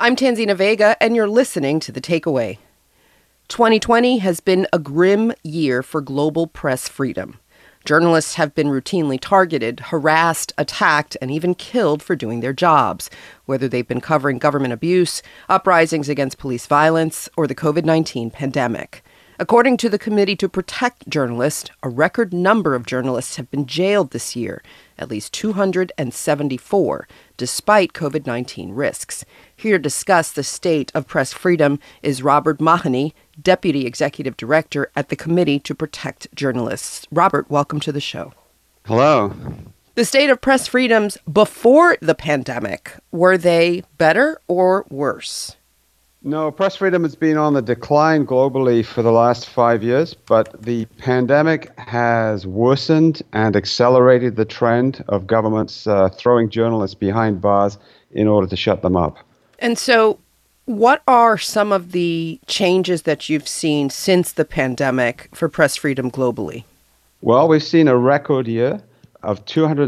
I'm Tanzina Vega, and you're listening to The Takeaway. 2020 has been a grim year for global press freedom. Journalists have been routinely targeted, harassed, attacked, and even killed for doing their jobs, whether they've been covering government abuse, uprisings against police violence, or the COVID-19 pandemic. According to the Committee to Protect Journalists, a record number of journalists have been jailed this year, at least 274, despite COVID-19 risks. Here to discuss the state of press freedom is Robert Mahoney, Deputy Executive Director at the Committee to Protect Journalists. Robert, welcome to the show. Hello. The state of press freedoms before the pandemic, were they better or worse? No, press freedom has been on the decline globally for the last 5 years, but the pandemic has worsened and accelerated the trend of governments throwing journalists behind bars in order to shut them up. And so what are some of the changes that you've seen since the pandemic for press freedom globally? Well, we've seen a record year of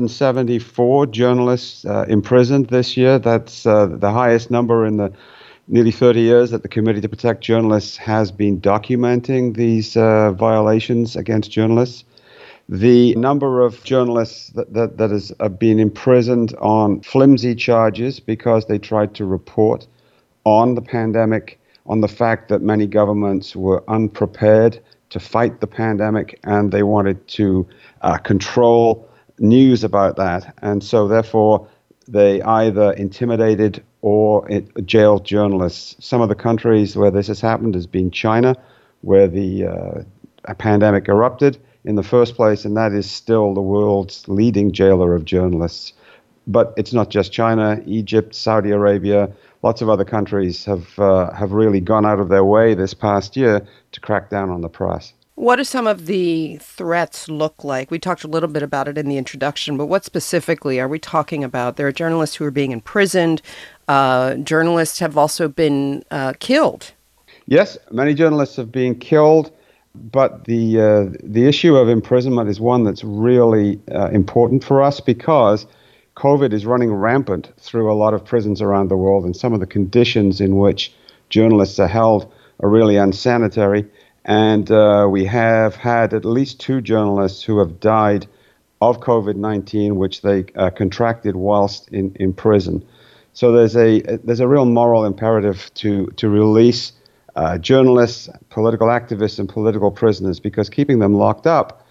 274 journalists imprisoned this year. That's the highest number in the nearly 30 years that the Committee to Protect Journalists has been documenting these violations against journalists. The number of journalists that has been imprisoned on flimsy charges because they tried to report on the pandemic, on the fact that many governments were unprepared to fight the pandemic and they wanted to control news about that. And so therefore, they either intimidated or jailed journalists. Some of the countries where this has happened has been China, where the pandemic erupted in the first place, and that is still the world's leading jailer of journalists. But it's not just China. Egypt, Saudi Arabia, lots of other countries have really gone out of their way this past year to crack down on the press. What do some of the threats look like? We talked a little bit about it in the introduction, but what specifically are we talking about? There are journalists who are being imprisoned. Journalists have also been killed. Yes, many journalists have been killed, but the issue of imprisonment is one that's really important for us because COVID is running rampant through a lot of prisons around the world, and some of the conditions in which journalists are held are really unsanitary. And we have had at least 2 journalists who have died of COVID-19, which they contracted whilst in prison. So there's a real moral imperative to release journalists, political activists, and political prisoners, because keeping them locked up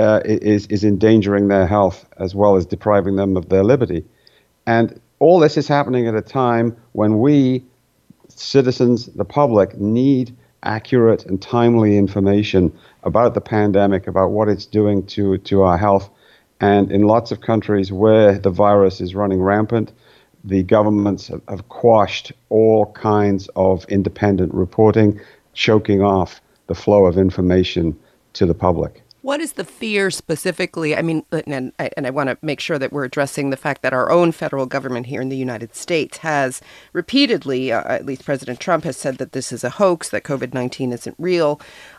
is endangering their health as well as depriving them of their liberty. And all this is happening at a time when we, citizens, the public, need accurate and timely information about the pandemic, about what it's doing to our health. And in lots of countries where the virus is running rampant, the governments have quashed all kinds of independent reporting, choking off the flow of information to the public. What is the fear specifically? I mean, and I want to make sure that we're addressing the fact that our own federal government here in the United States has repeatedly, at least President Trump has said that this is a hoax, that COVID-19 isn't real,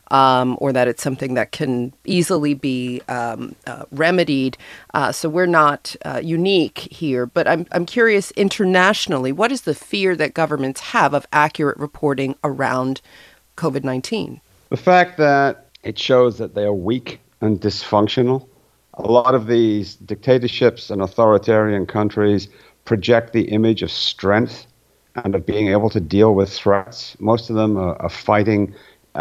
or that it's something that can easily be remedied. So we're not unique here. But I'm curious, internationally, what is the fear that governments have of accurate reporting around COVID-19? The fact that it shows that they are weak and dysfunctional. A lot of these dictatorships and authoritarian countries project the image of strength and of being able to deal with threats. Most of them are fighting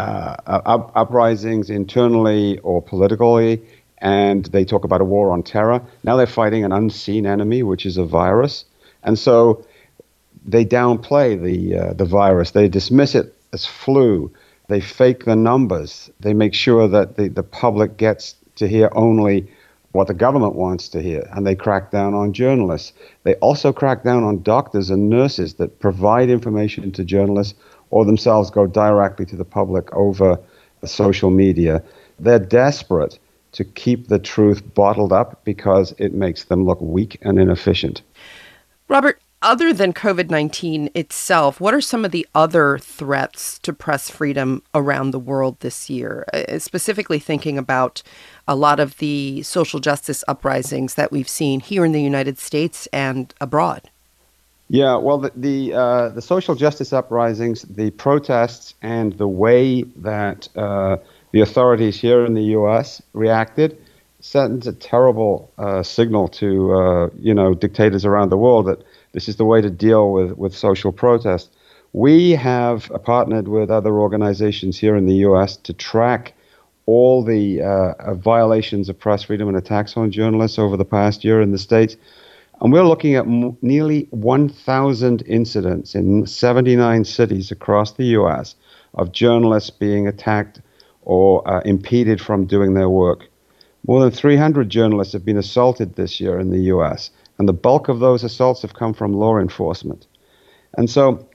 uprisings internally or politically, and they talk about a war on terror. Now they're fighting an unseen enemy, which is a virus. And so they downplay the virus. They dismiss it as flu. They fake the numbers. They make sure that the public gets to hear only what the government wants to hear, and they crack down on journalists. They also crack down on doctors and nurses that provide information to journalists or themselves go directly to the public over social media. They're desperate to keep the truth bottled up because it makes them look weak and inefficient. Robert, other than COVID-19 itself, what are some of the other threats to press freedom around the world this year? Specifically thinking about a lot of the social justice uprisings that we've seen here in the United States and abroad. Yeah, well, the social justice uprisings, the protests, and the way that the authorities here in the U.S. reacted sends a terrible signal to dictators around the world that this is the way to deal with social protest. We have partnered with other organizations here in the U.S. to track all the violations of press freedom and attacks on journalists over the past year in the States. And we're looking at nearly 1,000 incidents in 79 cities across the U.S. of journalists being attacked or impeded from doing their work. More than 300 journalists have been assaulted this year in the U.S., and the bulk of those assaults have come from law enforcement. And so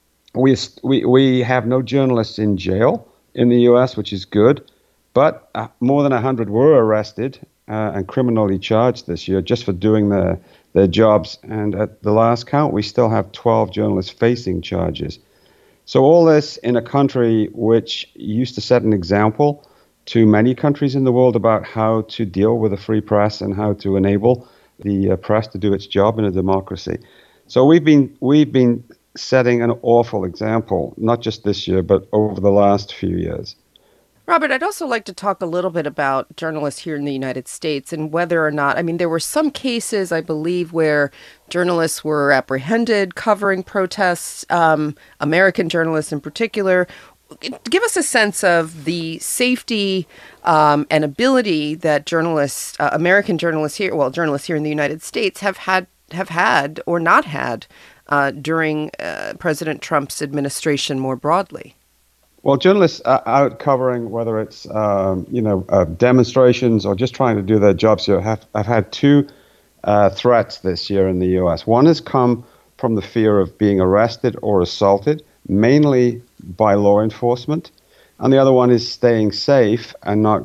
we have no journalists in jail in the U.S., which is good, but more than 100 were arrested and criminally charged this year just for doing their jobs. And at the last count, we still have 12 journalists facing charges. So all this in a country which used to set an example to many countries in the world about how to deal with a free press and how to enable the press to do its job in a democracy. So we've been setting an awful example, not just this year, but over the last few years. Robert, I'd also like to talk a little bit about journalists here in the United States and whether or not, I mean, there were some cases, I believe, where journalists were apprehended covering protests, American journalists in particular. Give us a sense of the safety and ability that journalists, American journalists here, well, journalists here in the United States have had or not had during President Trump's administration more broadly. Well, journalists are out covering whether it's demonstrations or just trying to do their jobs here. I've had two threats this year in the U.S. One has come from the fear of being arrested or assaulted, mainly by law enforcement, and the other one is staying safe and not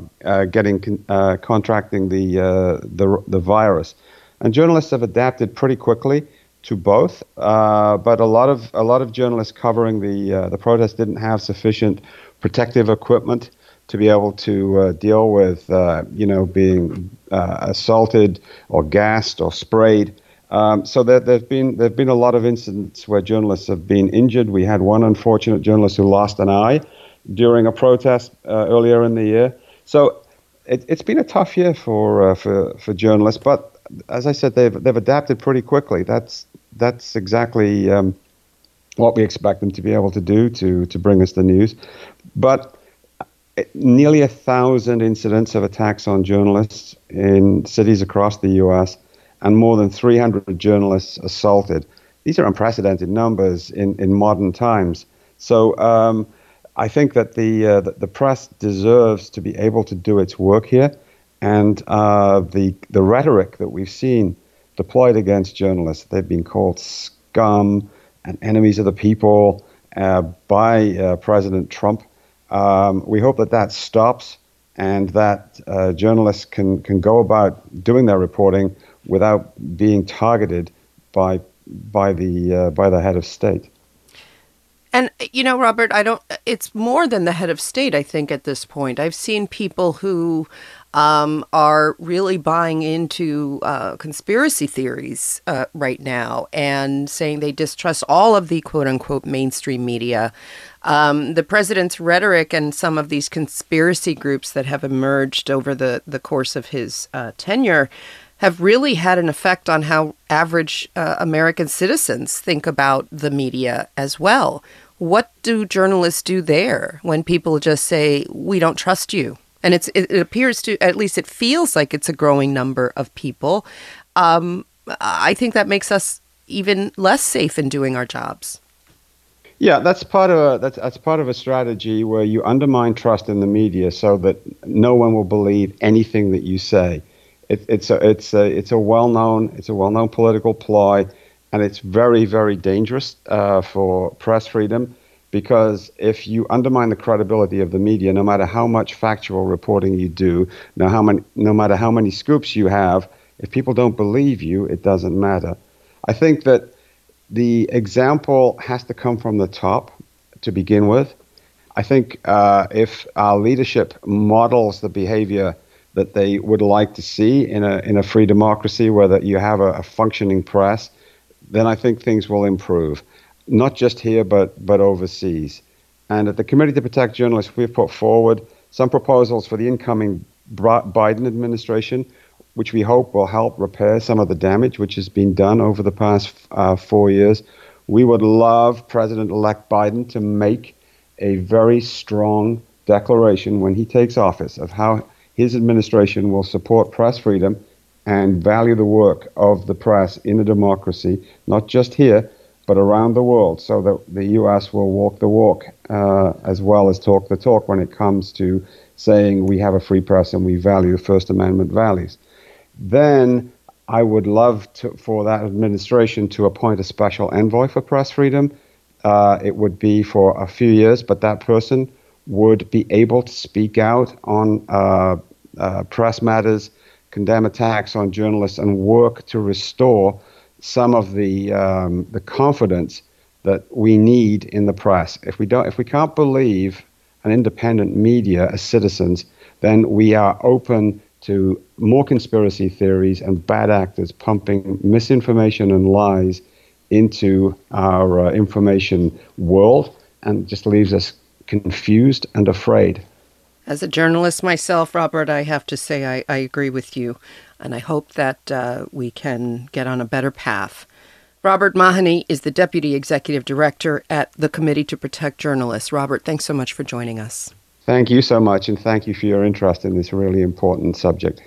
contracting the virus. And journalists have adapted pretty quickly to both, but a lot of journalists covering the protest didn't have sufficient protective equipment to be able to deal with being assaulted or gassed or sprayed. So there've been a lot of incidents where journalists have been injured. We had one unfortunate journalist who lost an eye during a protest earlier in the year. So it's been a tough year for journalists, but as I said, they've adapted pretty quickly. That's exactly what we expect them to be able to do to bring us the news. But nearly 1,000 incidents of attacks on journalists in cities across the U.S. and more than 300 journalists assaulted. These are unprecedented numbers in modern times. So I think that the press deserves to be able to do its work here. And the rhetoric that we've seen deployed against journalists, they've been called scum and enemies of the people by President Trump. We hope that stops and that journalists can go about doing their reporting without being targeted by the head of state. And, Robert, it's more than the head of state, I think, at this point. I've seen people who are really buying into conspiracy theories right now and saying they distrust all of the quote unquote mainstream media. The president's rhetoric and some of these conspiracy groups that have emerged over the course of his tenure have really had an effect on how average American citizens think about the media as well. What do journalists do there when people just say, we don't trust you? And it appears to, at least it feels like it's a growing number of people. I think that makes us even less safe in doing our jobs. Yeah, that's part of a strategy where you undermine trust in the media so that no one will believe anything that you say. It's a well-known political ploy, and it's very, very dangerous for press freedom. Because if you undermine the credibility of the media, no matter how much factual reporting you do, no matter how many scoops you have, if people don't believe you, it doesn't matter. I think that the example has to come from the top to begin with. I think if our leadership models the behavior that they would like to see in a free democracy, where that you have a functioning press, then I think things will improve, not just here, but overseas. And at the Committee to Protect Journalists, we've put forward some proposals for the incoming Biden administration, which we hope will help repair some of the damage which has been done over the past 4 years. We would love President-elect Biden to make a very strong declaration when he takes office of how his administration will support press freedom and value the work of the press in a democracy, not just here, but around the world, so that the U.S. will walk the walk as well as talk the talk when it comes to saying we have a free press and we value First Amendment values. Then I would love for that administration to appoint a special envoy for press freedom. It would be for a few years, but that person would be able to speak out on press matters, condemn attacks on journalists, and work to restore some of the confidence that we need in the press. If we can't believe an independent media as citizens, then we are open to more conspiracy theories and bad actors pumping misinformation and lies into our information world, and just leaves us confused and afraid. As a journalist myself, Robert, I have to say I agree with you, and I hope that we can get on a better path. Robert Mahoney is the Deputy Executive Director at the Committee to Protect Journalists. Robert, thanks so much for joining us. Thank you so much, and thank you for your interest in this really important subject.